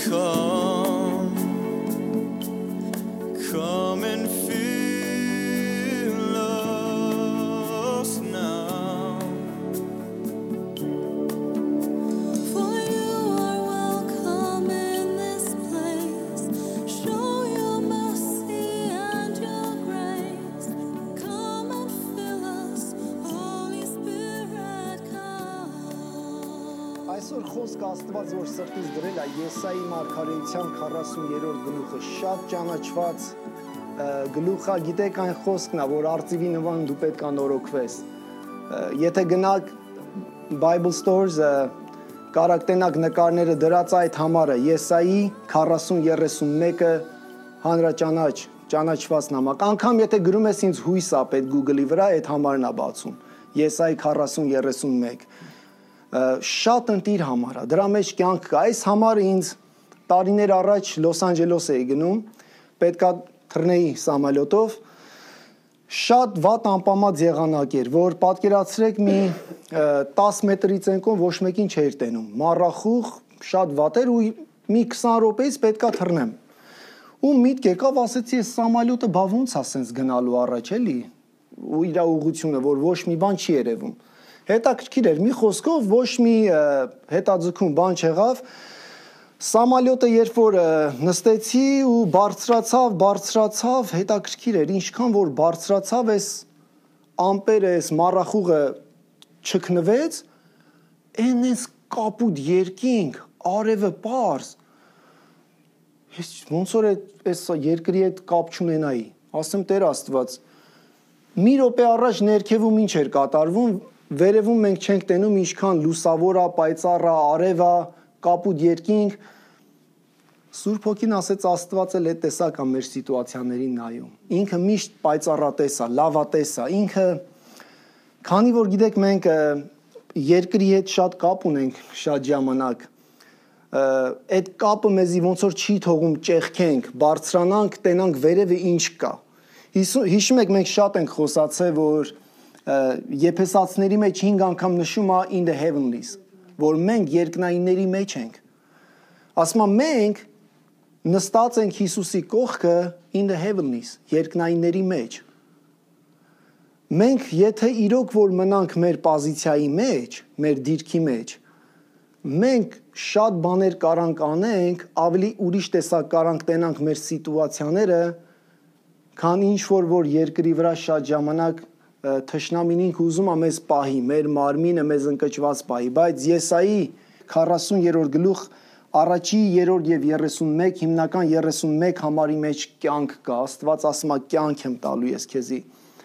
Come and fill us now. For you are welcome in this place. Show your mercy and your grace. Come and fill us, Holy Spirit, come. Այսօր խոսք Աստված որ սրտից դրել է Եսայի մարգարեության 40-րդ գլուխը շատ ճանաչված գլուխը, գիտեք այն խոսքն է, որ արծիվի նման դու պետք է նորոգվես։ Եթե գնաք Bible Stores, կարաք տենաք նկարները դրած այդ համարը Եսայի 40-31-ը հանրաճանաչված նամակ։ Անգամ եթե գրում ես ինձ հույս է պետք Google-ի վրա, այդ համարն է բացում։ Եսայի 40-31 շատ ընտիր համար է, դրա մեջ կյանք կա։ Այս համարը ինձ տարիներ առաջ Լոս Անջելոս էի գնում, պետքա թռնեի սամալյոտով, շատ վատ անպամած եղանակ էր, որ պատկերացրեք մի 10 մետրից ենքոն ոչ մեկին չէր տենում, մառախուղ, շատ վատ էր ու մի 20 րոպեից պետքա թռնեմ։ Ու միտք եկավ, ասեցի, այս սամալյոտը բա ոնց է սենց գնալու առաջ էլի, ու իր ուղղությունը, որ ոչ մի բան չի երևում։ Հետաքրքիր էր, մի խոսքով ոչ մի հետաձգում բան չեղավ, սամալյոտը երբ որ նստեցի ու բարձրացավ, հետաքրքիր էր, ինչքան որ բարձրացավ այս ամպերը, այս մառախուղը չքնվեց, այս կապուտ երկինք, արևը պարզ, ոնց որ այս երկրի հետ կապ չունենայի, ասեմ Տեր Աստված, մի րոպե առաջ ներքևում ինչ էր կատարվում, վերևում մենք չենք տենում ինչքան լուսավոր է, պայծառ է, արև է, կապուտ երկինք։ Սուրբ Հոգին ասեց Աստված էլ այդ տեսակ է մեր սիտուացիաներին նայում։ Ինքը միշտ պայծառատես է, լավատես է։ Ինքը քանի որ գիտեք մենք երկրի հետ շատ կապ ունենք շատ ժամանակ, այդ կապը մեզի ոնց որ չի թողում ճեղքենք, բարձրանանք, տենանք վերևը ինչ կա։ Հիշում եք մենք շատ ենք խոսացել, որ Եփեսացիների մեջ 5 անգամ նշում է in the heavenlies, որ մենք երկնայինների մեջ ենք։ Ասում է մենք նստած ենք Հիսուսի կողքը in the heavenlies, երկնայինների մեջ։ Մենք եթե իրոք որ մնանք մեր պոզիցիայի մեջ, մեր դիրքի մեջ, մենք շատ բաներ կարանք անենք, ավելի ուրիշ տեսակ կարանք տենանք մեր սիտուացիաները, քան ինչ որ երկրի վրա շատ ժամանակ թշնամին ուզում է մեզ պահի, մեր մարմինը մեզ ընկճված պահի, բայց Եսայի 40-րդ գլուխ առաջի, երրորդ եւ 31 հիմնական 31 համարի մեջ կյանք կա, Աստված ասում է կյանք եմ տալու ես քեզի։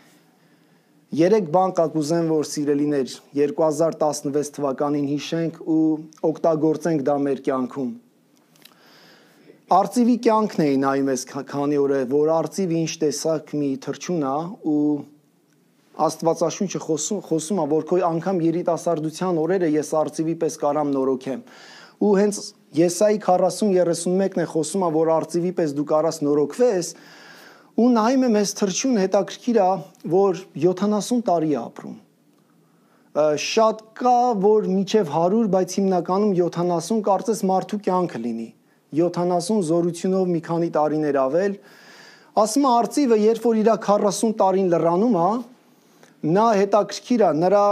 3 բան կա կուզեմ որ սիրելիներ 2016 թվականին հիշենք ու օգտագործենք դա մեր կյանքում։ Արծիվի կյանքն էի նայում ես քանի օր է, որ արծիվը ինչ տեսակ մի թռչուն է ու Աստվածաշունչը խոսում է, որ քո անգամ երիտասարդության օրերը ես արծիվի պես կարամ նորոգեմ։ Ու հենց Եսայի 40-31-ն է խոսում է, որ արծիվի պես դու կարաս նորոգվես, ու նայում եմ այս թռչուն հետաքրքիր է, որ 70 տարի է ապրում։ Շատ կա, որ մինչև 100, բայց հիմնականում 70 կարծես մարդու կյանքը լինի։ 70 զորությունով մի քանի տարիներ ավել։ Ասում է արծիվը, երբ որ իր 40 տարին լռանում է, նա հետաքրքիր է, նրա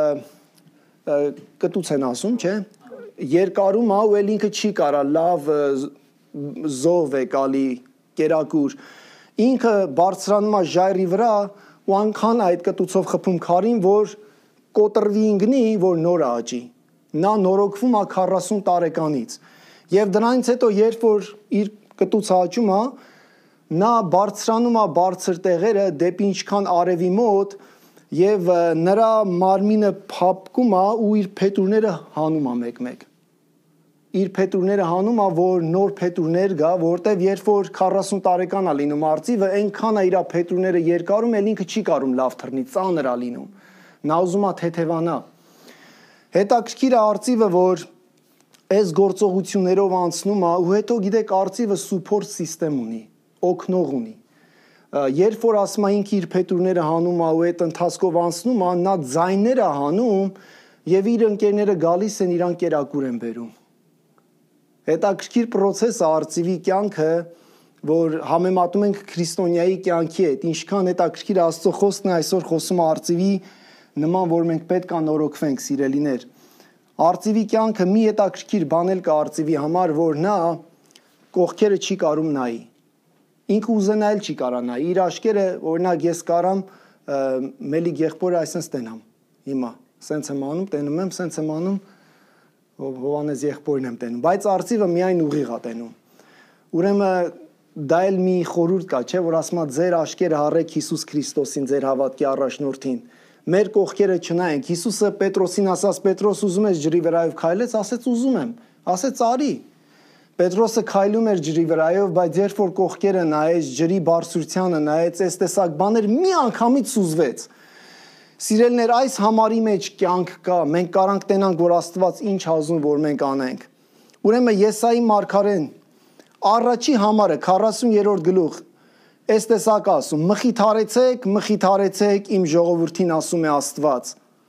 կտուց են ասում, չէ, երկարում է ու էլ ինքը չի կարա լավ զով է կալի կերակուր, ինքը բարձրանում է ժայռի վրա ու անքան այդ կտուցով խփում քարին, որ կոտրվի ինգնի, որ նոր աճի, նա նորոգվում է 40 տարեկանից և դրանից հետո երբ որ իր կտուցը աճում է, նա բարձրանում է բարձր տեղերը դեպի ինչքան արևի մոտ և նրա մարմինը փափկում է ու իր փետուրները հանում է մեկ-մեկ։ Իր փետուրները հանում է, որ նոր փետուրներ գա, որտև երբ որ 40 տարեկան է լինում արծիվը, այնքան է իր փետուրները երկարում, էլ ինքը չի կարում լավ թռնի, ծանր է լինում։ Նա ուզում է թեթևանա։ Հետաքրքիր է արծիվը, որ այս գործողություններով անցնում է ու հետո գիտեք արծիվը support system ունի, օգնող ունի։ Երբ որ ասում է ինքը իր փետուրները հանում է ու այդ ընթացքով անցնում է, նա ձայներ է հանում եւ իր ընկերները գալիս են իրան կերակուր են բերում։ Հետաքրքիր process է արծիվի կյանքը, որ համեմատում ենք քրիստոնյայի կյանքի հետ։ Ինչքան հետաքրքիր Աստծո խոսքն է այսօր խոսում արծիվի նման, որ մենք պետք է նորոգվենք, սիրելիներ։ Արծիվի կյանքը մի հետաքրքիր բան էլ կա արծիվի համար, որ նա կողքերը չի կարում նայի։ Ինքը ուզենալ չի կարա նայի։ Իր աշկերը, օրինակ ես կարամ մելի եղբորը այսպես տենամ։ Հիմա սենց եմ անում, տենում եմ, սենց եմ անում, Հովանես եղբորն եմ տենում, բայց արծիվը միայն ուղիղ է տենում։ Ուրեմն դա էլ մի խորհուրդ կա, չէ, որ ասում է ձեր աշկերը հառեք Հիսուս Քրիստոսին, ձեր հավատքի առաջնորդին։ Մեր կողքերը չնայենք։ Հիսուսը Պետրոսին ասաց, Պետրոս ուզում ես ջրի վրայով քայլես, ասեց ուզում եմ, ասեց արի։ Պետրոսը քայլում էր ջրի վրայով, բայց երբ որ կողքերը նայեց, ջրի բարձրությանը նայեց, այս տեսակ բաներ մի անգամից սուզվեց։ Սիրելիներ, այս համարի մեջ կյանք կա, մենք կարանք տենանք, որ Աստված ինչ ազում, որ մենք անենք։ Ուրեմն Եսայի մարգարեն առաջի համարը 40-րդ գլուխ այս տեսակ ասում. մխիթարեցեք, մխիթարեցեք իմ ժողովրդին, ասում է Աստված։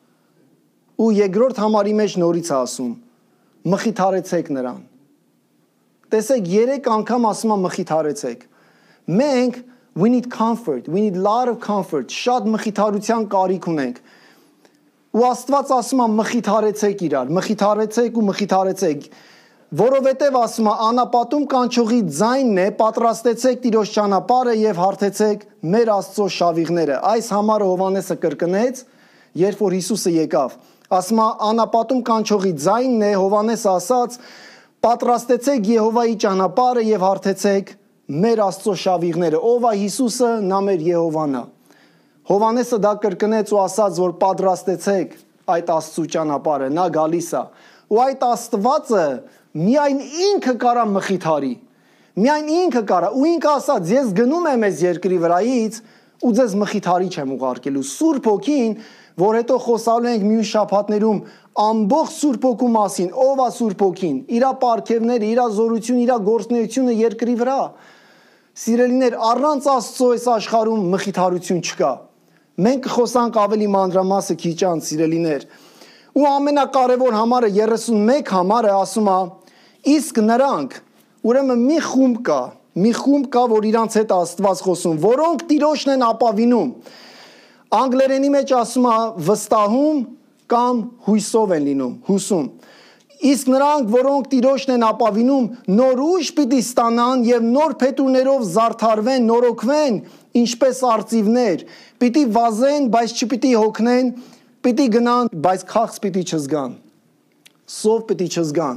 Ու երկրորդ համարի մեջ նորից է ասում. մխիթարեցեք նրան։ Տեսեք, 3 անգամ ասում է մխիթարեցեք։ Մենք we need comfort, we need a lot of comfort, շատ մխիթարության կարիք ունենք։ Ու Աստված ասում է մխիթարեցեք իրար, մխիթարեցեք ու մխիթարեցեք։ Որովհետև ասում է անապատում կանչողի ձայնն է, պատրաստեցեք Տիրոջ ճանապարհը եւ հարթեցեք մեր Աստծո շավիղները։ Այս համարը Հովանեսը կրկնեց, երբ որ Հիսուսը եկավ։ Ասում է անապատում կանչողի ձայնն է, Հովանեսը ասաց, պատրաստեցեք Եհովայի ճանապարհը եւ հարթեցեք մեր Աստծո շավիղները։ Ով է Հիսուսը, նա մեր Եհովան է։ Հովանեսը դա կրկնեց ու ասաց, որ պատրաստեցեք այդ Աստծո ճանապարհը, նա գալիս է։ Ու այդ Աստվածը միայն ինքը կարա մխիթարի։ Միայն ինքը կարա։ Ու ինքը ասաց, ես գնում եմ այս երկրի վրայից ու ձեզ մխիթարիչ եմ ուղարկելու։ Սուրբ Հոգին, որ հետո խոսալու ենք մյուս շաբաթներում ամբողջ Սուրբ Հոգու մասին, ով է Սուրբ Հոգին, իր պարգևները, իր զորությունը, իր գործունեությունը երկրի վրա։ Սիրելիներ, առանց Աստծո այս աշխարհում մխիթարություն չկա։ Մենք խոսանք ավելի մանրամասը քիչ անց, սիրելիներ։ Ու ամենակարևոր համարը 31 համարը ասում է. իսկ նրանք, ուրեմն մի խումբ կա, որ իրանց հետ Աստված խոսում, որոնք Տիրոջն են ապավինում։ Անգլերենի մեջ ասում է վստահում կամ հույսով են լինում, հուսում։ Իսկ նրանք, որոնք Տիրոջն են ապավինում, նոր ուժ պիտի ստանան եւ նոր փետուրներով զարդարվեն, նորոգվեն, ինչպես արծիվներ, պիտի վազեն, բայց չպիտի հոգնեն, պիտի գնան, բայց քաղց պիտի չզգան։ Սով պիտի չզգան։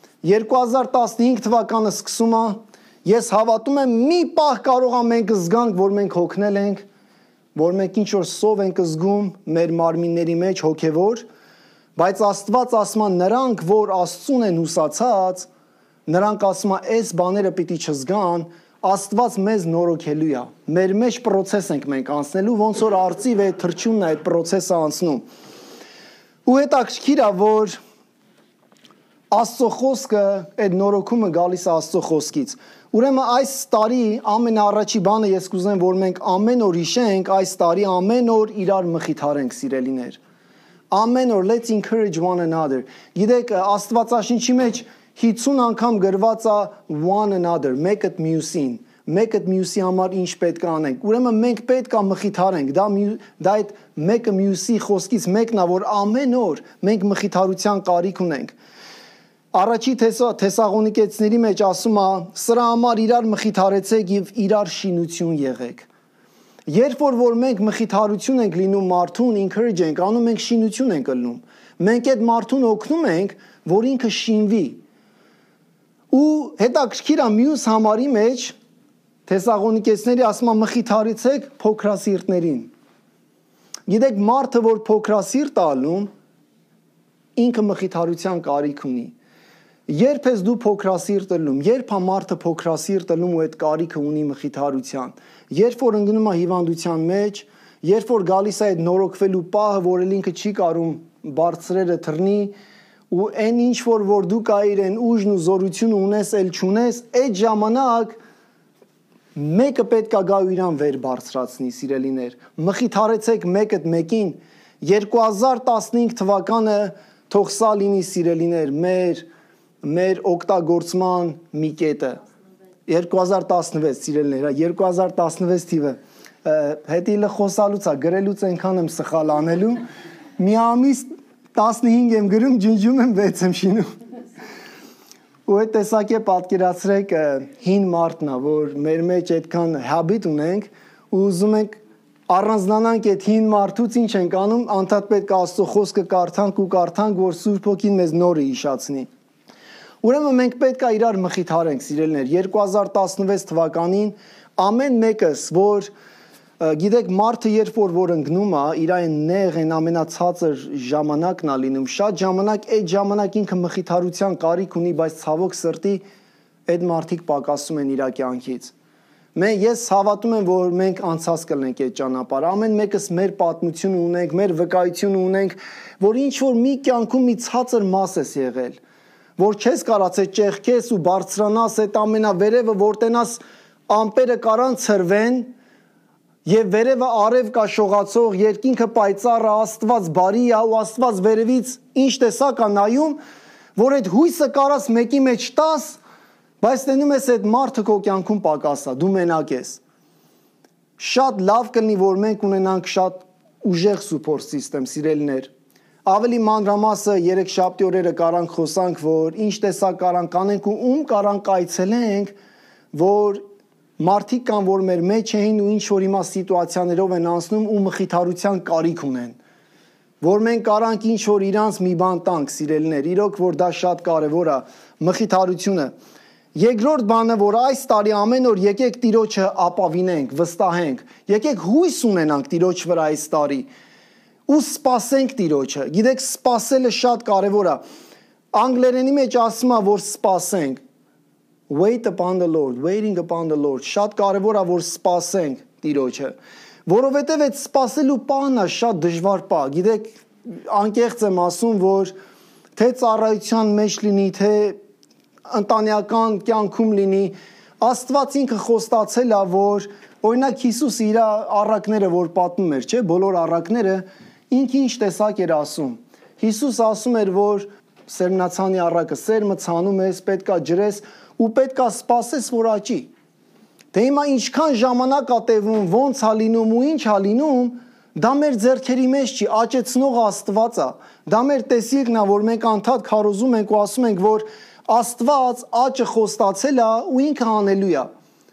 2015 թվականը սկսում է, ես հավատում եմ մի պահ կարող է մենք զգանք, որ մենք հոգնել ենք, որ մենք ինչ որ սով ենք զգում մեր մարմինների մեջ հոգևոր, բայց Աստված ասում է նրանք, որ Աստծուն են հուսացած, նրանք ասում է այս բաները պիտի չզգան, Աստված մեզ նորոգելու է։ Մեր մեջ process ենք մենք անցնելու, ոնց որ արծիվ է թրջունն է այդ process-ը անցնում։ Ու հետաքրքիր է, որ Աստծո խոսքը, այդ նորոգումը գալիս է Աստծո խոսքից։ Ուրեմն այս տարի ամենաառաջի բանը ես կուզեմ, որ մենք ամեն օր հիշենք, այս տարի ամեն օր իրար մխիթարենք, սիրելիներ։ Ամեն օր let's encourage one another։ Գիտեք, Աստվածաշնչի մեջ 50 անգամ գրված է one another, մեկ այդ մյուսին, մեկ այդ մյուսի համար ինչ պետք է անենք։ Ուրեմն մենք պետք է մխիթարենք, դա այդ մեկը մյուսի խոսքից մեկն է, որ ամեն օր մենք մխիթարության կարիք ունենք։ Առաջի Թեսաղոնիկեցիների մեջ ասում է, սրա համար իրար մխիթարեցեք եւ իրար շինություն եղեք։ Երբ որ մենք մխիթարություն ենք լինում մարդուն, encourage ենք անում, մենք շինություն ենք ելնում։ Մենք այդ մարդուն օգնում ենք, որ ինքը շինվի։ Ու հետաքրքիր է մյուս համարի մեջ Թեսաղոնիկեցիների ասում է մխիթարեցեք փոքրասիրտներին։ Գիտեք, մարդը որ փոքրասիրտ է ալնում, ինքը մխիթարության կարիք ունի։ Երբ ես դու փոքրասիրտ ելնում, երբ է մարդը փոքրասիրտ ելնում ու այդ կարիքը ունի մխիթարության, երբ որ ընկնում է հիվանդության մեջ, երբ որ գալիս է այդ նորոգվելու պահը, որ ինքը չի կարում բարձրերը թռնի, ու այն ինչ որ դու կայիր են ուժն ու զորությունը ունես, էլ չունես, այդ ժամանակ մեկը պետք է գա ու իրան վեր բարձրացնի, սիրելիներ։ Մխիթարեցեք մեկը մեկին։ 2015 թվականը թող սա լինի, սիրելիներ, մեր մեր օգտագործման մի կետը 2016 սիրելիներ, 2016 թիվը հետիլը խոսալուց է, գրելուց այնքան եմ սխալ անելու, մի ամիս 15 եմ գրում, ջնջում եմ 6 եմ շինում։ Ու այդ տեսակ է պատկերացրեք հին մարդն է, որ մեր մեջ այդքան habit ունենք ու ուզում ենք առանձնանանք այդ հին մարդուց ինչ ենք անում, անդադ պետք է Աստծո խոսքը կարդանք, որ Սուրբ Հոգին մեզ նորը հիշացնի։ Ուրեմն մենք պետք է իրար մխիթարենք, սիրելիներ, 2016 թվականին ամեն մեկս, որ գիտեք, մարդը երբ որ ընկնում է, իր այն նեղ են ամենացածր ժամանակն է լինում, շատ ժամանակ այդ ժամանակ ինքը մխիթարության կարիք ունի, բայց ցավոք սրտի այդ մարդիկ պակասում են իր կյանքից։ Ես հավատում եմ, որ մենք անցած կլինենք այդ ճանապարհը, ամեն մեկս մեր պատմությունը ունենք, մեր վկայությունը ունենք, որ ինչ որ մի կյանքում մի ցածր մաս ես եղել, որ չես կարացել ճեղքես ու բարձրանաս այդ ամենավերևը, որ տենաս ամպերը կարան ցրվեն եւ վերևը արև կա շողացող, երկինքը պայծառ է, Աստված բարի է ու Աստված վերևից ինչ տեսակ է նայում, որ այդ հույսը կարաս մեկի մեջ տաս, բայց տենում ես այդ մարդը քո կյանքում պակաս է, դու մենակ ես։ Շատ լավ կլինի, որ մենք ունենանք շատ ուժեղ support system, սիրելիներ։ Ավելի մանրամասը երեքշաբթի օրերը կարանք խոսանք, որ ինչ տեսակ կարանք անենք ու ում կարանք այցելենք, որ մարդիկ կան, որ մեր մեջ էին ու ինչ որ հիմա սիտուացիաներով են անցնում ու մխիթարության կարիք ունեն, որ մենք կարանք ինչ որ իրանց մի բան տանք, սիրելիներ, իրոք որ դա շատ կարևոր է, մխիթարությունը։ Երկրորդ բանը, որ այս տարի ամեն օր եկեք Տիրոջը ապավինենք, վստահենք, եկեք հույս ունենանք Տիրոջ վրա այս տարի ու սպասենք Տիրոջը։ Գիտեք, սպասելը շատ կարևոր է։ Անգլերենի մեջ ասում է, որ սպասենք։ Wait upon the Lord, waiting upon the Lord։ Շատ կարևոր է, որ սպասենք Տիրոջը, որովհետև այդ սպասելու պահն է շատ դժվար պահ։ Գիտեք, անկեղծ եմ ասում, որ թե ծառայության մեջ լինի, թե ընտանեկան կյանքում լինի, Աստված ինքը խոստացել է, որ օրինակ Հիսուսը իր առակները, որ պատմում էր, չէ, բոլոր առակները, ինքը ինչ տեսակ էր ասում։ Հիսուս ասում էր, որ սերմնացանի առակը սերմը ցանում ես, պետքա ջրես ու պետքա սպասես, որ աճի։ Դե հիմա ինչքան ժամանակ ա տևում, ոնց ա լինում ու ինչ ա լինում, դա մեր ձեռքերի մեջ չի, աճեցնող Աստված է։ Դա մեր տեսիլքն է, որ մենք անդադ քարոզում ենք ու ասում ենք, որ Աստված աճը խոստացել է ու ինքը անելու է։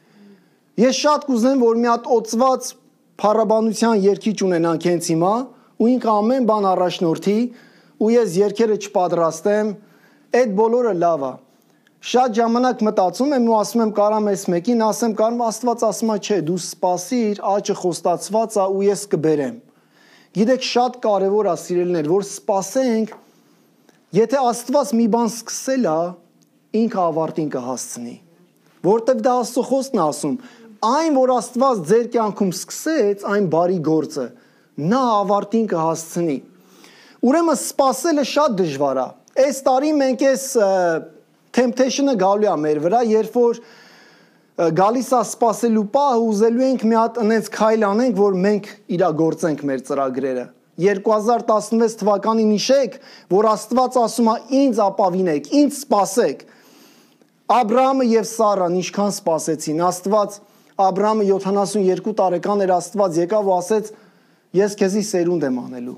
Ես շատ կուզեմ, որ մի հատ օծված փառաբանության երգիչ ունենանք հենց հիմա, ու ինքը ամեն բան առաջնորդի, ու ես երգերը չպատրաստեմ, այդ բոլորը լավ է։ Շատ ժամանակ մտածում եմ ու ասում եմ կարամ այս մեկին, ասեմ կարամ Աստված ասում է, չէ, դու սպասիր, աճը խոստացված է ու ես կբերեմ։ Գիտեք, շատ կարևոր է, սիրելիներ, որ սպասենք, եթե Աստված մի բան սկսել է, ինքը ավարտին կհասցնի։ Որտեվ դա Աստծո խոսքն է ասում, այն որ Աստված ձեր կյանքում սկսեց, այն բարի գործը, նա ավարտին կհասցնի։ Ուրեմն սպասելը շատ դժվար է։ Այս տարի մենք այս temptation-ը գալու է մեր վրա, երբ որ գալիս է սպասելու պահը, ուզելու ենք մի հատ այնպես քայլ անենք, որ մենք իրագործենք մեր ծրագրերը։ 2016 թվականին հիշեք, որ Աստված ասում է ինձ ապավինեք, ինձ սպասեք։ Աբրահամը եւ Սարան ինչքան սպասեցին, Աստված Աբրահամը 72 տարեկան էր, Աստված եկավ ու ասեց, ես քեզի սերունդ եմ անելու։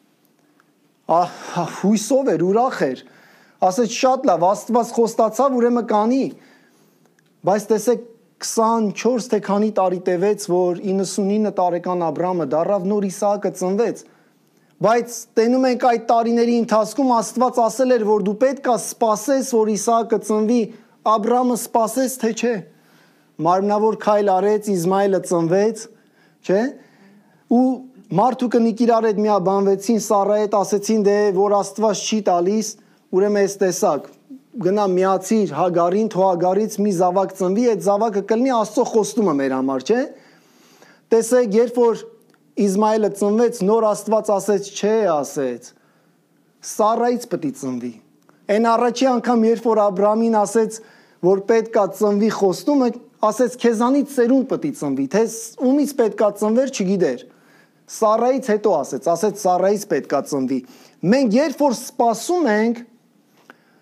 Հույսով էր, ուրախ էր։ Ասեց շատ լավ, Աստված խոստացավ, ուրեմն կանի։ Բայց տեսեք 24 թե քանի տարի տևեց, որ 99 տարեկան Աբրահամը դառավ, նոր Իսահակը ծնվեց։ Բայց տենում ենք այդ տարիների ընթացքում Աստված ասել էր, որ դու պետք է սպասես, որ Իսահակը ծնվի, Աբրահամը սպասեց, թե չէ։ Մարմնավոր քայլ արեց, Իսմայելը ծնվեց, չէ։ Ու մարդու կնիկ իրար հետ միաբանվեցին, Սարայի հետ ասեցին, դե որ Աստված չի տալիս, ուրեմն այս տեսակ, գնա միացիր Հագարին, թող Հագարից մի զավակ ծնվի, այդ զավակը կլինի Աստծո խոստումը մեր համար, չէ։ Տեսեք, երբ որ Իսմայելը ծնվեց, նոր Աստված ասեց, չէ, ասեց, Սարայից պետք է ծնվի։ Այն առաջի անգամ, երբ որ Աբրահամին ասեց, որ պետք է ծնվի խոստումը, ասեց, քեզանից ծերունդ պետք է ծնվի, թե ումից պետք է ծնվեր, չգիտեր։ Սարայից հետո ասեց Սարայից պետք է ծնվի։ Մենք երբ որ սպասում ենք,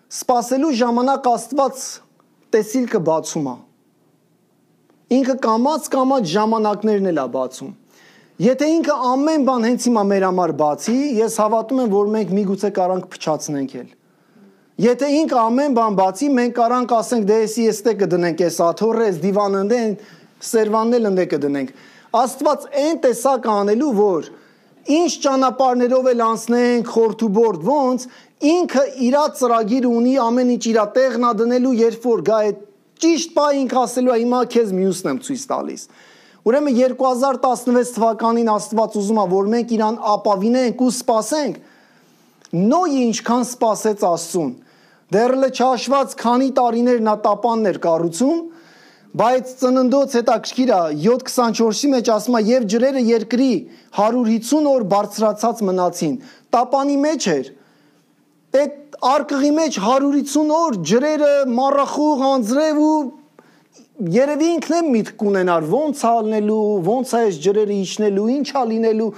Սպասելու ժամանակ Աստված տեսիլքը բացում է։ Ինքը կամաց ժամանակներն էլ է բացում։ Եթե ինքը ամեն բան հենց հիմա մեր համար բացի, ես հավատում եմ, որ մենք միգուցե կարանք փչացնենք էլ։ Եթե ինքը ամեն բան բացի, մենք կարանք ասենք դե էստե կդնենք այս աթոռը, այս դիվանը ընդեն, սերվանն էլ ընդե կդնենք։ Աստված այն տեսակ անելու, որ ինչ ճանապարհներով էլ անցնենք, խորթուբորդ ոնց, ինքը իր ծրագիր ունի, ամեն ինչ իր տեղն է դնելու, երբ որ գա այդ ճիշտ բան ինքը ասելու է, հիմա քեզ մյուսն եմ ցույց տալիս։ Ուրեմն 2016 թվականին Աստված ուզում է, որ մենք իրան ապավինենք ու սպասենք, նոյը ինչքան սպասեց Աստծուն։ Դեռ չհաշված քանի տարիներ նա տապաններ կառուցում, բայց ծննդոց հետաքրքիր է 7:24-ի մեջ ասում է եւ ջրերը երկրի 150 օր բարձրացած մնացին։ Տապանի մեջ էր։ Այդ արկղի մեջ 150 օր ջրերը մառախուղ անձրև ու երևի ինքն է միտք ունենար ոնց է ալնելու, ոնց է այս ջրերը իջնելու, ինչ է լինելու,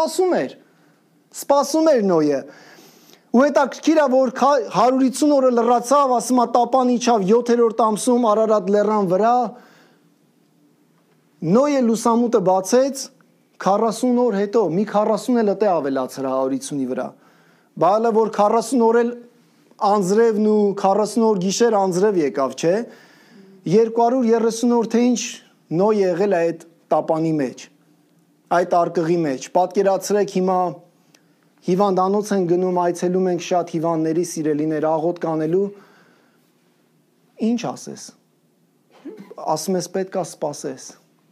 սպասում էր Նոյը։ Ու հետաքրքիր է, որ 150 օրը լռացավ, ասում է տապան իջավ 7-րդ ամսում Արարատ լեռան վրա, Նոյը լուսամուտը բացեց 40 օր հետո, մի 40 էլ է ավելացր 150-ի վրա։ Բալը որ 40 օր էլ անձրևն ու 40 օր գիշեր անձրև եկավ, չէ։ 230 օր թե ինչ Նոյ եղել է այդ տապանի մեջ, այդ արկղի մեջ։ Պատկերացրեք հիմա հիվանդանոց են գնում, այցելում ենք շատ հիվանդների սիրելիներ աղոտ կանելու, ինչ ասես։ Ասում ես պետք է սպասես։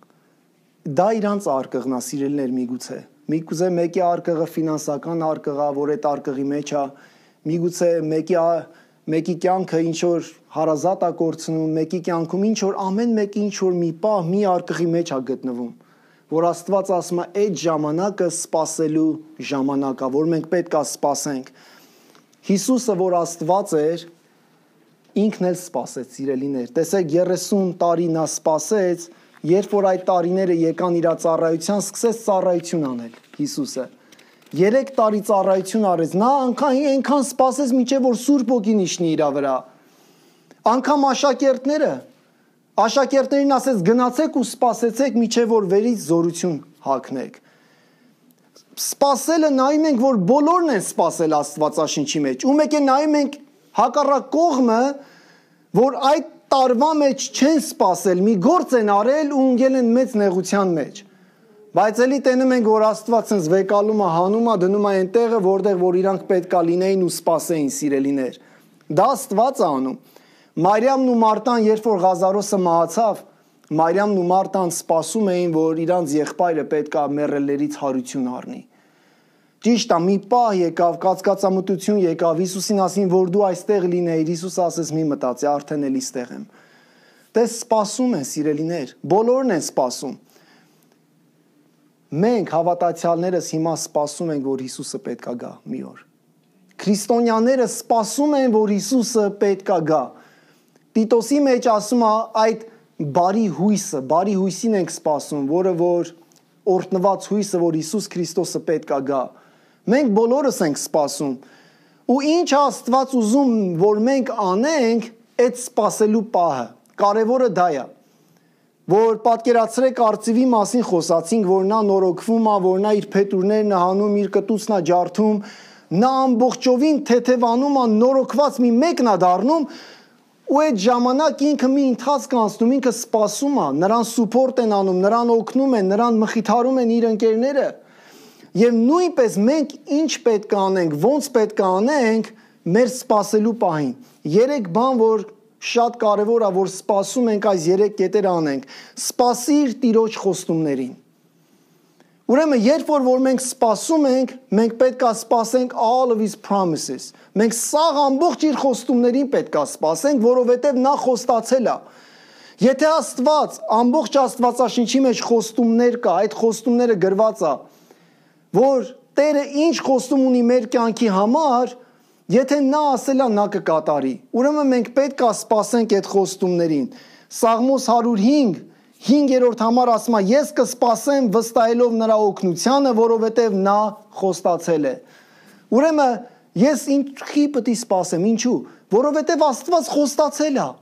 Դա իրանց արկղն է, սիրելիներ, միգուցե մեկի արկղը ֆինանսական արկղ է, որ այդ արկղի մեջ է, միգուցե մեկի կյանքը ինչ որ հարազատ է կորցնում, մեկի կյանքում ինչ որ ամեն մեկի ինչ որ մի պահ մի արկղի մեջ է գտնվում, որ Աստված ասում է այդ ժամանակը սպասելու ժամանակ է, որ մենք պետք է սպասենք։ Հիսուսը, որ Աստված էր, ինքն էլ սպասեց, սիրելիներ։ Տեսեք 30 տարի նա սպասեց, երբ որ այդ տարիները եկան իր ծառայության, սկսեց ծառայություն անել Հիսուսը։ 3 տարի ծառայություն արեց, նա այնքան սպասեց, մինչև որ Սուրբ Ոգին իջնի իր վրա։ Անգամ աշակերտներին ասեց գնացեք ու սպասեցեք, մինչև որ վերից զորություն հագնեք։ Սպասելը նայում ենք, որ բոլորն են սպասել Աստվածաշնչի մեջ։ Ու մեկ է նայում ենք հակառակ կողմը, որ այդ տարվա մեջ չեն սպասել, մի գործ են արել ու ընկել են մեծ նեղության մեջ։ Բայց էլի տենում ենք, որ Աստված ինձ վեկալում է, հանում է, դնում է այն տեղը, որտեղ որ իրանք պետք է լինեին ու սպասեին, սիրելիներ։ Դա Աստված է անում։ Մարիամն ու Մարտան, երբ որ Ղազարոսը մահացավ, Մարիամն ու Մարտան սպասում էին, որ իրանց եղբայրը պետք է մեռելներից հարություն առնի։ Ճիշտ է, մի պահ եկավ, կացկացամտություն եկավ, Հիսուսին ասին, որ դու այստեղ լինեիր, Հիսուսը ասեց մի մտածի, արդեն էլի ստեղ եմ։ Տես սպասում են, սիրելիներ, բոլորն են սպասում։ Մենք հավատացյալներս հիմա սպասում ենք, որ Հիսուսը պետք է գա մի օր։ Քրիստոնյաները սպասում են, որ Հիսուսը պետք է գա։ Տիտոսի մեջ ասում է այդ բարի հույսին ենք սպասում, որը որ օրհնված հույսը, որ Հիսուս Քրիստոսը պետք է գա։ Մենք բոլորս ենք սպասում։ Ու ինչ Աստված ուզում, որ մենք անենք, այդ սպասելու պահը։ Կարևորը դա է։ Որ պատկերացրեք արծիվի մասին խոսացինք, որ նա նորոգվում է, որ նա իր փետուրներն է հանում, իր կտուցն է ջարդում, նա ամբողջովին թեթևանում է, նորոգված մի մեկն է դառնում, ու այդ ժամանակ ինքը մի ընթացք անցնում, ինքը սպասում է, նրան սուփորտ են անում, նրան օգնում են, նրան մխիթարում են իր ընկերները։ Եվ նույնպես մենք ինչ պետք է անենք, ոնց պետք է անենք մեր սպասելու պահին։ 3 բան, որ շատ կարևոր է, որ սպասում ենք այս 3 կետերը անենք։ Սպասիր Տիրոջ խոստումներին։ Ուրեմն, երբ որ մենք սպասում ենք, մենք պետք է սպասենք all of his promises։ Մենք սաղ ամբողջ իր խոստումներին պետք է սպասենք, որովհետև նա խոստացել է։ Եթե Աստված, ամբողջ Աստվածաշնչի մեջ խոստումներ կա, այդ խոստումները գրված է, որ Տերը ինչ խոստում ունի մեր կյանքի համար, եթե նա ասել է, նա կկատարի։ Ուրեմն մենք պետք է սպասենք այդ խոստումներին։ Սաղմոս 105 5-րդ համար ասում է, ես կսպասեմ վստահելով նրա օգնությանը, որովհետև նա խոստացել է։ Ուրեմն, Ես ինչի պետք է սպասեմ, ինչու, որովհետև Աստված խոստացել է։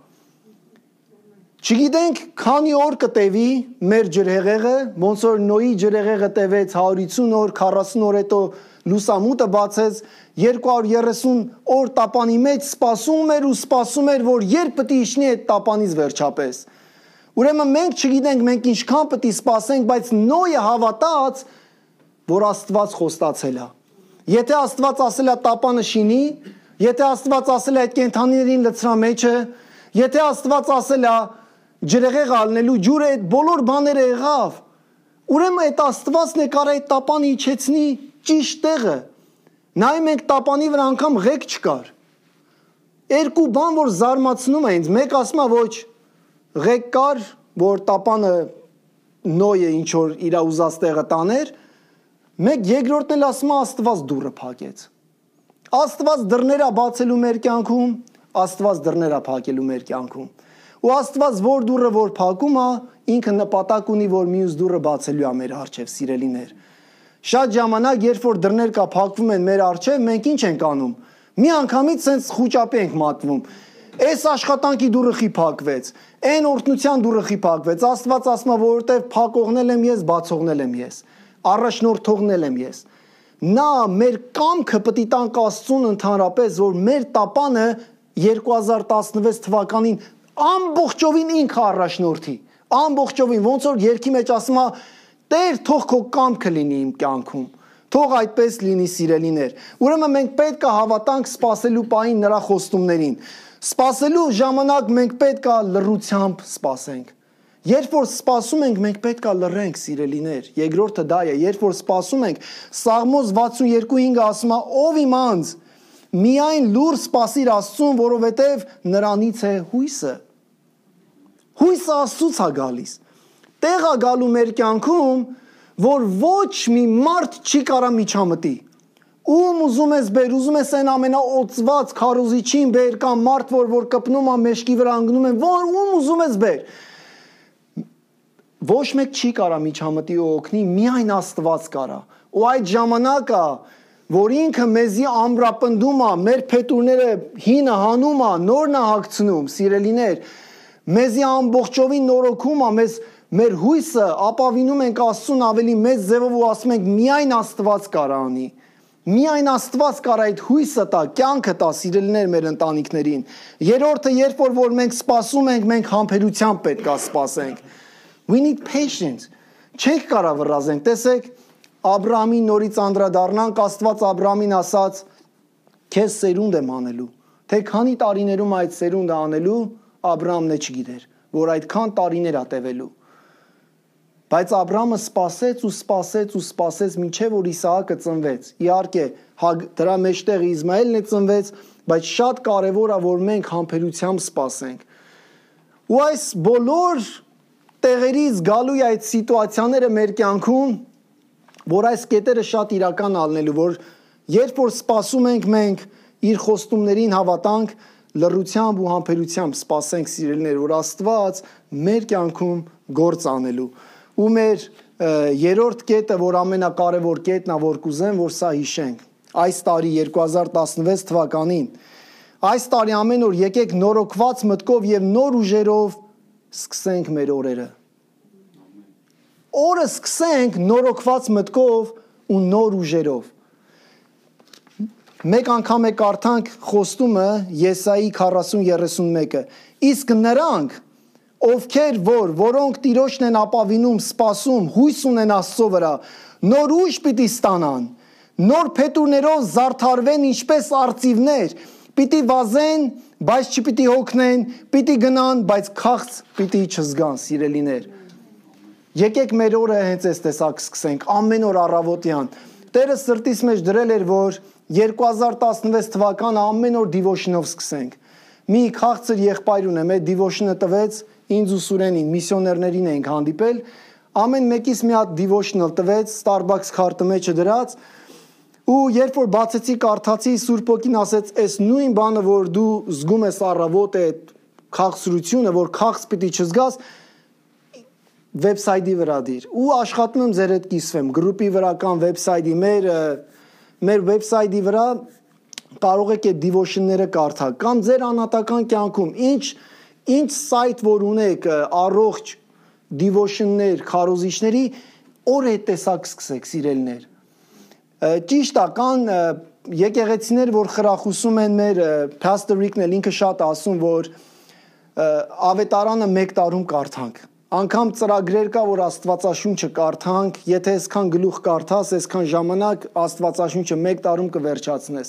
Չգիտենք քանի օր կտևի մեր ջրհեղեղը, ոնց որ Նոյի ջրհեղեղը տևեց 150 օր, 40 օր հետո լուսամուտը բացեց, 230 օր տապանի մեջ սպասում էր, որ երբ պետք է իջնի այդ տապանից վերջապես։ Ուրեմն մենք չգիտենք մենք ինչքան պետք է սպասենք, բայց Նոյը հավատաց, որ Աստված խոստացել է։ Եթե Աստված ասել է տապանը շինի, եթե Աստված ասել է այդ կենդանիներին լցրա մեջը, եթե Աստված ասել է ջրհեղեղ ալնելու ջուրը, այդ բոլոր բաները եղավ, ուրեմն այդ Աստվածն է կարող այդ տապանը իջեցնի ճիշտ տեղը։ Նայում ենք տապանի վրա անգամ ղեկ չկար։ Երկու բան, որ զարմացնում է ինձ, մեկ ասում է ոչ ղեկ կար, որ տապանը Նոյը ինչ որ իր ուզած տեղը տաներ, մեկ երկրորդն էլ ասում է Աստված դուռը փակեց։ Աստված դռները բացելու մեր կյանքում, Աստված դռները փակելու մեր կյանքում։ Ու Աստված որ դուռը որ փակում է, ինքը նպատակ ունի, որ մյուս դուռը բացելու է մեր առջև, սիրելիներ։ Շատ ժամանակ, երբ որ դռներ կա փակվում են մեր առջև, մենք ինչ ենք անում։ Մի անգամից sense խուճապի ենք մատվում։ Այս աշխատանքի դուռը խի փակվեց, այն օրհնության դուռը խի փակվեց։ Աստված ասում է, որովհետև փակողնել եմ ես, բացողնել եմ ես, առաջնորդողնել եմ ես։ Նա մեր կամքը պետք է տանք Աստծուն ընդհանրապես, որ մեր տապանը 2016 թվականին ամբողջովին ինքը առաջնորդի, ամբողջովին, ոնց որ երկի մեջ ասում է, Տեր, թող քո կամքը լինի իմ կյանքում, թող այդպես լինի, սիրելիներ։ Ուրեմն մենք պետք է հավատանք սպասելու պահին նրա խոստումներին։ Սպասելու ժամանակ մենք պետք է լռությամբ սպասենք։ Երբ որ սպասում ենք, մենք պետք է լռենք, սիրելիներ։ Երկրորդը դա է, երբ որ սպասում ենք, Սաղմոս 62:5 ասում է, ով իմ անձ, միայն լուր սպասիր Աստծուն, որովհետև նրանից է հույսը։ Հույսը Աստծուց է գալիս։ Տեղ է գալու մեր կյանքում, որ ոչ մի մարդ չի կարա միջամտի։ Ում ուզում ես բեր, ուզում ես այն ամենաօծված քարոզիչին բեր, կամ մարդ, որ կպնում է մեջքի վրա անգնում են, ում ուզում ես բեր։ Ոչ մեկ չի կարա միջամտի ու օգնի, միայն Աստված կարա։ Ու այդ ժամանակը, որ ինքը մեզի ամրապնդում է, մեր փետուրները հինը հանում է, նորն է հագցնում, սիրելիներ, մեզի ամբողջովին նորոգում է, մեր հույսը ապավինում ենք Աստծուն ավելի մեծ ձևով ու ասում ենք միայն Աստված կարա անի։ Միայն Աստված կարա այդ հույսը տա, կյանքը տա, սիրելիներ, մեր ընտանիքներին։ Երրորդը, երբ որ մենք սպասում ենք, մենք համբերությամբ պետք է սպասենք։ We need patience։ Չենք կարա վռազենք։ Տեսեք, Աբրահամին նորից անդրադառնանք, Աստված Աբրահամին ասաց. «Քեզ սերունդ եմ անելու»։ Թե քանի տարիներում այդ սերունդը անելու, Աբրահամն չգիտեր, որ այդքան տարիներ է տևելու։ Բայց Աբրահամը սպասեց, մինչև որ Իսահակը ծնվեց։ Իհարկե, դրա մեջտեղ Իսմայելն է ծնվեց, բայց շատ կարևոր է, որ մենք համբերությամբ սպասենք։ Ու այս բոլոր տեղերից գալու է այդ սիտուացիաները մեր կյանքում, որ այս կետերը շատ իրական ալնելու, որ երբ որ սպասում ենք մենք իր խոստումներին հավատանք, լռությամբ ու համբերությամբ սպասենք, սիրելիներ, որ Աստված մեր կյանքում գործ անելու։ Ու մեր երրորդ կետը, որ ամենակարևոր կետն է, որ կուզեմ, որ սա հիշենք։ Այս տարի 2016 թվականին, այս տարի ամեն օր եկեք նորոգված մտքով եւ նոր ուժերով սկսենք մեր օրերը։ Օրը սկսենք նորոգված մտքով ու նոր ուժերով։ Մեկ անգամ է կարդանք խոստումը Եսայի 40:31-ը։ Իսկ նրանք, ովքեր որոնք Տիրոջն են ապավինում, սպասում, հույս ունեն Աստծո վրա, նոր ուժ պիտի ստանան, նոր փետուրներով զարդարվեն ինչպես արծիվներ, պիտի վազեն, բայց չպիտի հոգնեն, պիտի գնան, բայց քաղց պիտի չզգան, սիրելիներ։ Եկեք մեր օրը հենց այս տեսակ սկսենք, ամեն օր առավոտյան։ Տերը սրտիս մեջ դրել էր, որ 2016 թվականը ամեն օր դիվոշնով սկսենք։ Մի քաղցր եղբայր ունեմ, այդ դիվոշնը տվեց ինձ ու Սուրենին, միսիոներներին էինք հանդիպել, ամեն մեկից մի հատ դիվոշնալ տվեց, Starbucks քարտը մեջը դրած, ու երբ որ բացեցի կարդացի, Սուրբ Օգին ասեց, այս նույն բանը, որ դու զգում ես առավոտ է քաղցրությունը, որ քաղց պիտի չզգաս, վեբսայթի վրա դիր, ու աշխատում եմ ձեր հետ կիսվեմ, գրուպի վրա կամ վեբսայթի, մեր վեբսայթի վրա կարող եք այդ devotion-ները կարդալ կամ ձեր անհատական կյանքում ինչ site որ ունեք առողջ devotion-ներ, քարոզիչների օր այդ տեսակ սկսեք սիրելիներ։ Ճիշտ է, կան եկեղեցիներ, որ խրախուսում են մեր Pastor Rick-ն էլ ինքը շատ ասում, որ ավետարանը 1 տարում կարդանք։ Անգամ ծրագրեր կա, որ Աստվածաշունչը կարդանք, եթե այսքան գլուխ կարդաս, այսքան ժամանակ Աստվածաշունչը 1 տարում կվերջացնես։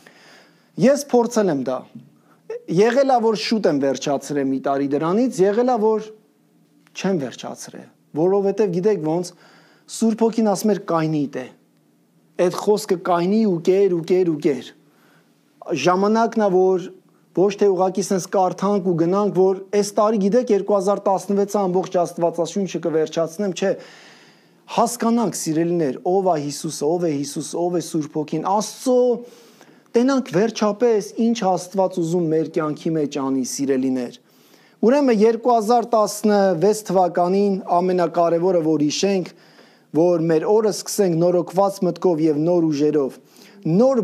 Ես փորձել եմ դա։ Եղել է, որ շուտ եմ վերջացրել մի տարի դրանից, եղել է, որ չեմ վերջացրել, որովհետև գիտեք ոնց Սուրբ Հոգին ասում էր կայնի դե։ Այդ խոսքը կայնի ու կեր։ Ժամանակն է, որ ոչ թե ուղղակի sense կարդանք ու գնանք, որ այս տարի գիտեք 2016-ը ամբողջ Աստվածաշունչը կվերջացնեմ, չէ։ Հասկանանք սիրելիներ, ով է Հիսուսը, ով է Հիսուսը, ով է Սուրբ Հոգին, Աստծո տենանք վերջապես ինչ Աստված ուզում մեր կյանքի մեջ անի սիրելիներ։ Ուրեմն 2016 թվականին ամենակարևորը որ հիշենք, որ մեր օրը սկսենք նորոգված մտքով եւ նոր ուժերով։ Նոր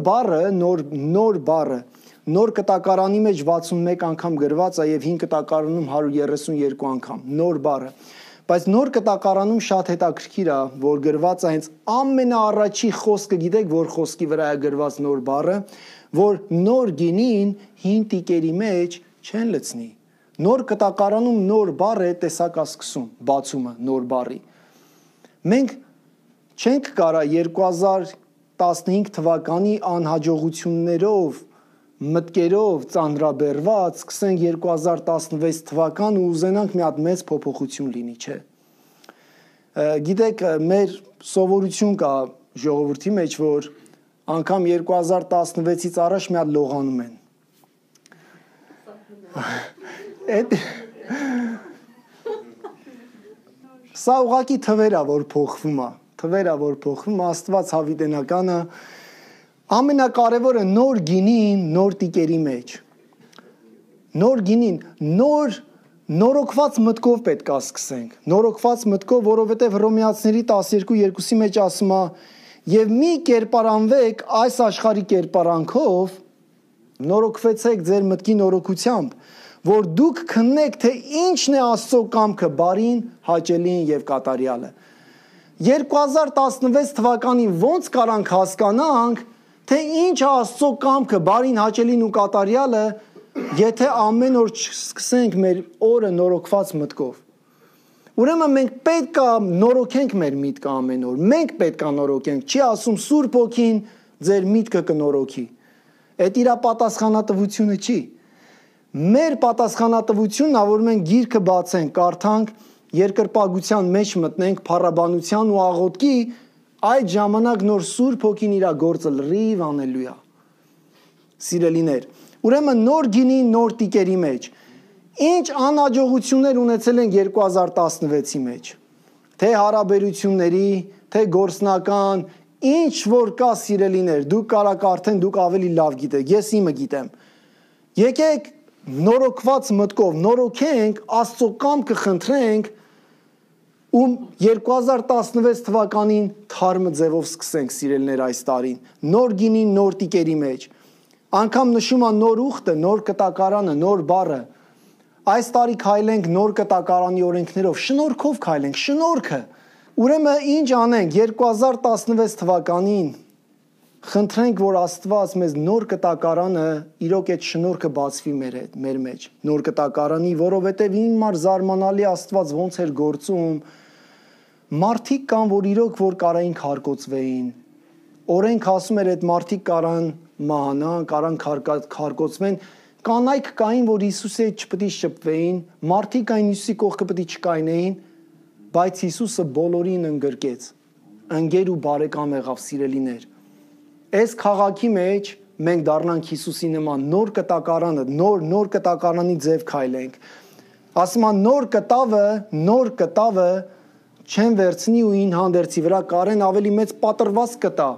բառը նոր կտակարանի մեջ 61 անգամ գրված է եւ 5 կտակարանում 132 անգամ նոր բառը։ Բայց նոր կտակարանում շատ հետաքրքիր է, որ գրված է հենց ամենաառաջի խոսքը, գիտեք, որ խոսքի վրա է գրված նոր բառը, որ նոր գինին հին տիկերի մեջ չեն լցնի։ Նոր կտակարանում նոր բառ է տեսակա սկսում, բացումը նոր բառի։ Մենք չենք կարա 2015 թվականի անհաջողություններով, մտքերով ծանրաբերված սկսենք 2016 թվական ու ուզենանք մի հատ մեծ փոփոխություն լինի, չէ։ Գիտեք, մեր սովորություն կա ժողովրդի մեջ, որ անգամ 2016-ից առաջ մի հատ լողանում են։ Սա ուղղակի թվեր է, որ փոխվում է, Աստված հավիտենականը ամենակարևորը նոր գինին, նոր տիկերի մեջ։ Նոր գինին, նորոգված մտքով պետք է սկսենք։ Նորոգված մտքով, որովհետև Հռոմեացիների 12:2-ի մեջ ասում է. «Եվ մի կերպարանվեք այս աշխարհի կերպարանքով, նորոգվեցեք ձեր մտքի նորոգությամբ, որ դուք քննեք, թե ինչն է Աստծո կամքը, բարին, հաճելին եւ կատարյալը»։ 2016 թվականին ոնց կարանք հասկանանք, թե ինչ է Աստծո կամքը, բարին, հաճելին ու կատարյալը, եթե ամեն օր չսկսենք մեր օրը նորոգված մտքով։ Ուրեմն մենք պետք է նորոգենք մեր միտքը ամեն օր։ Մենք պետք է նորոգենք, չի ասում Սուրբ Հոգին ձեր միտքը կնորոգի։ Այդ իր պատասխանատվությունը չի։ Մեր պատասխանատվությունն է, որ մենք գիրքը բացենք, կարդանք, երկրպագության մեջ մտնենք, փառաբանության ու աղոթքի, այդ ժամանակ նոր Սուրբ Հոգին իր գործը լրիվ անելույա։ Սիրելիներ, ուրեմն նոր գինի, նոր տիկերի մեջ։ Ինչ անհաջողություններ ունեցել ենք 2016-ի մեջ, թե հարաբերությունների, թե գործնական, ինչ որ կա սիրելիներ, դուք կարաք արդեն դուք ավելի լավ գիտեք, ես իմը գիտեմ։ Եկեք նորոգված մտքով նորոգենք, Աստծո կամքը խնդրենք ու 2016 թվականին թարմը ձևով սկսենք սիրելիներ այս տարին, նոր գինին, նոր տիկերի մեջ։ Անգամ նշում է նոր ուխտը, նոր կտակարանը, նոր բառը։ Այս տարի քայլենք նոր կտակարանի օրենքներով, շնորհքով քայլենք, շնորհքը։ Ուրեմն ինչ անենք 2016 թվականին խնդրենք, որ Աստված մեզ նոր կտակարանը, իրոք այդ շնորհքը բացվի մեր մեջ, նոր կտակարանի, որովհետև ինմար զարմանալի Աստված ոնց էր գործում։ Մարդիկ կան, որ իրոք որ կարային քարկոծվեին։ Օրենք ասում էր այդ մարդիկ կարան մահանան, կարան քարկոծվեն։ Կանայք կային, որ Հիսուսի հետ չպետք է շփվեին, մարդիկ կային Հիսուսի կողքը պետք է չկայնեին, բայց Հիսուսը բոլորին ընդգրկեց, ընկեր ու բարեկամ եղավ սիրելիներ։ Այս քաղաքի մեջ մենք դառնանք Հիսուսի նման, նոր կտակարանը, նոր կտակարանի ձև քայլենք։ Ասում են նոր կտավը չեն վերցնի ու ին հանդերձի վրա կարեն ավելի մեծ պատրված կտա։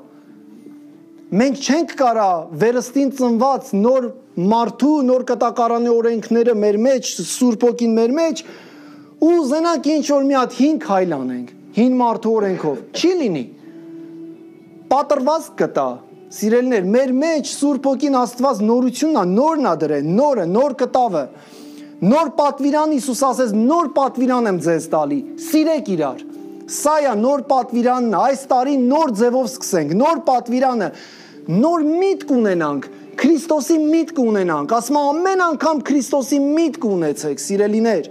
Մենք չենք կարա վերստին ծնված նոր մարդու, նոր կտակարանի օրենքները մեր մեջ, Սուրբ Հոգին մեր մեջ ու ուզենանք ինչ-որ մի հատ հին քայլ անենք, հին մարդու օրենքով։ Չի լինի։ Պատրված կտա, Սիրելիներ, մեր մեջ Սուրբ Հոգին Աստված նորությունն է, նորն է դրել, նորը, նոր կտավը, նոր պատվիրան Հիսուս ասեց, նոր պատվիրան եմ ձեզ տալի, սիրեք իրար, սա է նոր պատվիրանն է, այս տարի նոր ձևով սկսենք, նոր պատվիրանը, նոր միտք ունենանք, Քրիստոսի միտք ունենանք, ասում ամեն անգամ Քրիստոսի միտք ունեցեք, սիրելիներ,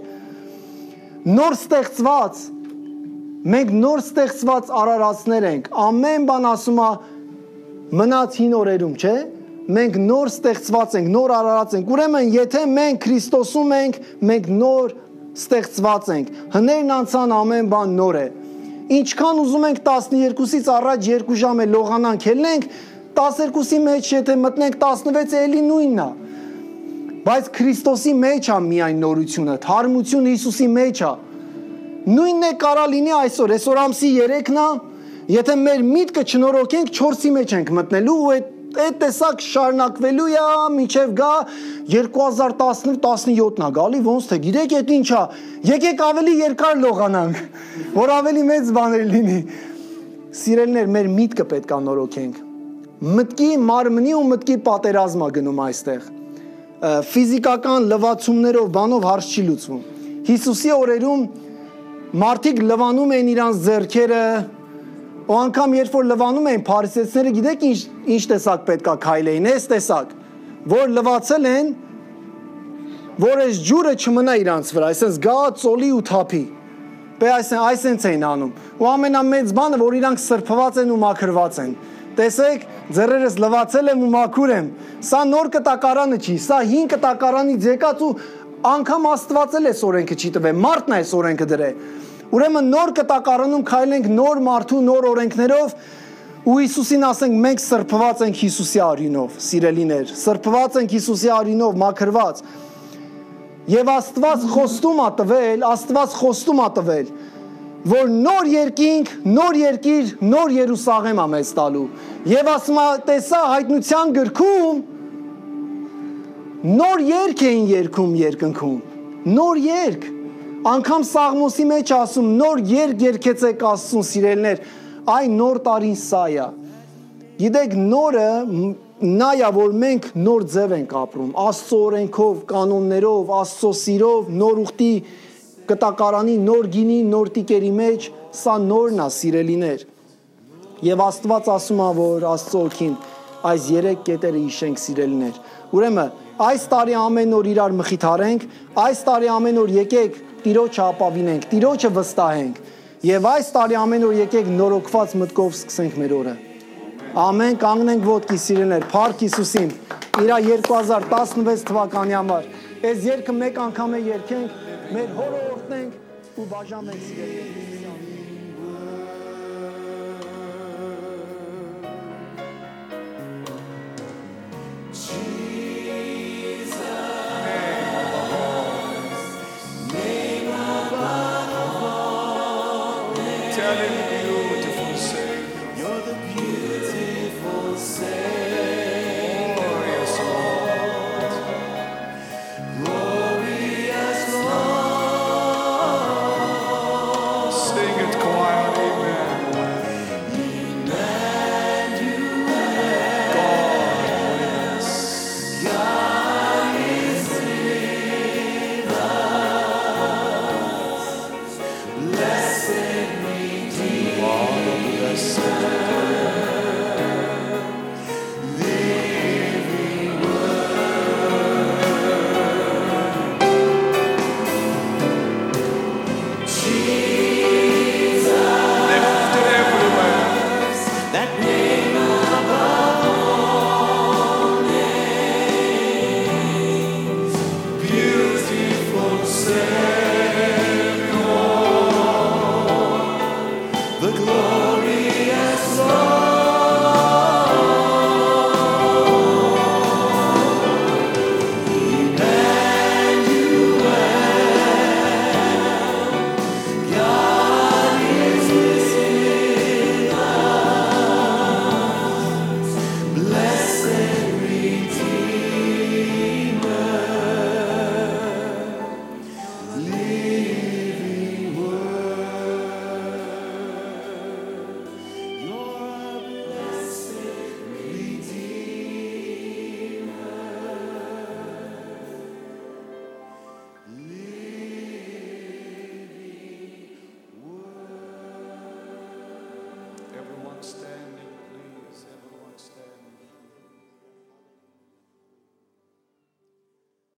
նոր ստեղծված, մենք նոր ստեղծված արարածներ ենք, ամեն բան ասում է մնաց հին օրերում, չէ՞, մենք նոր ստեղծված ենք, նոր արարած ենք, ուրեմն եթե մենք Քրիստոսում ենք, մենք նոր ստեղծված ենք, հներն անցան ամեն բան նոր է, ինչքան ուզում ենք 12-ից առաջ 2 ժամ է լողանանք ելնենք, 12-ի մեջ եթե մտնենք 16 էլի նույնն է, բայց Քրիստոսի մեջ է միայն նորությունը, թարմությունը Հիսուսի մեջ է, նույնն է կարա լինի այսօր ամսի 3-ն է, եթե մեր միտքը չնորոգենք 4-ի մեջ ենք մտնելու ու այդ տեսակ շարունակվելու է մինչև գա 2018-17-ն է գալի ոնց թե գիտեք այդ ինչ է եկեք ավելի երկար լողանանք որ ավելի մեծ բաներ լինի սիրելիներ մեր միտքը պետք է նորոգենք մտքի մարմնի ու մտքի պատերազմա գնում այստեղ ֆիզիկական լվացումներով բանով հարց չի լուծվում Հիսուսի օրերում մարդիկ լվանում են իրանց ձեռքերը ու անգամ երբ որ լվանում էին փարիսեցիները գիտեք ինչ տեսակ պետքա քայլեին այս տեսակ որ լվացել են որ այս ջուրը չմնա իրանց վրա այսպես գա ծոլի ու թափի այսենց էին անում ու ամենամեծ բանը որ իրանք սրբված են ու մաքրված են տեսեք ձեռերս լվացել եմ ու մաքուր եմ սա նոր կտակարանը չի սա հին կտակարանից եկած ու անգամ Աստվածել է օրենքը չի տվել մարդն է օրենքը դրել Ուրեմն նոր կտակարանում քայլենք նոր մարդու նոր օրենքներով ու Հիսուսին ասենք մենք սրբված ենք Հիսուսի արյունով, սիրելիներ, սրբված ենք Հիսուսի արյունով, մաքրված։ Եվ Աստված խոստում է տվել, որ նոր երկինք, նոր երկիր, նոր Երուսաղեմ է մեզ տալու։ Եվ ասում է, տեսա հայտնության գրքում նոր երգ էին երգում երկնքում, նոր երգ Անկամ Սաղմոսի մեջ ասում նոր երգ երգեցեք Աստծուն սիրելիներ այ նոր տարին սա է Գիտեք նորը նա է որ մենք նոր ձև ենք ապրում Աստծո օրենքով կանոններով Աստծո սիրով նոր ուխտի կտակարանի նոր գինի նոր տիկերի մեջ սա նորն է սիրելիներ Եվ Աստված ասում է որ Աստծո օքին այս 3 կետերը հիշենք սիրելիներ Ուրեմն այս տարի ամեն օր իրար մխիթարենք այս տարի ամեն օր եկեք Տիրոջը ապավինենք, Տիրոջը վստահենք եւ այս տարի ամեն օր եկեք նորոգված մտքով սկսենք մեր օրը։ Ամեն կանգնենք ոտքի սիրելիներ, Փառք Հիսուսին։ Իրա 2016 թվականի համար այս երգը մեկ անգամ է երգենք, մեր հորը օրհնենք ու բաժանենք սիրելիներ։